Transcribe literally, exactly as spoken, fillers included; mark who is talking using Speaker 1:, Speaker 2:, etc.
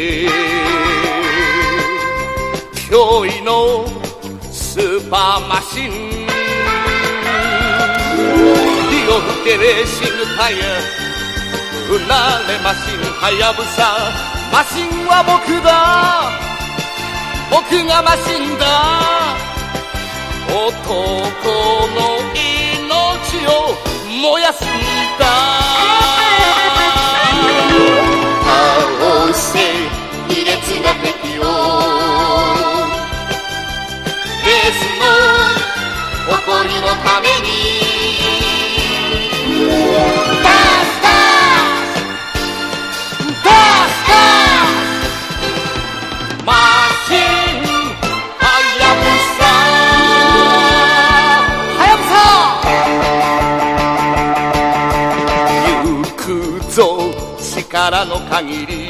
Speaker 1: 驚異のスーパーマシン、火を吹けレーシングタイヤ、うなれマシンはやぶさ、マシンは僕だ、僕がマシンだ、男の命を燃やすんだ。倒せ卑劣な敵を、レースの誇りのために。ダースダースダースダースマシンはやぶさ、はやぶさ行くぞ力の限り、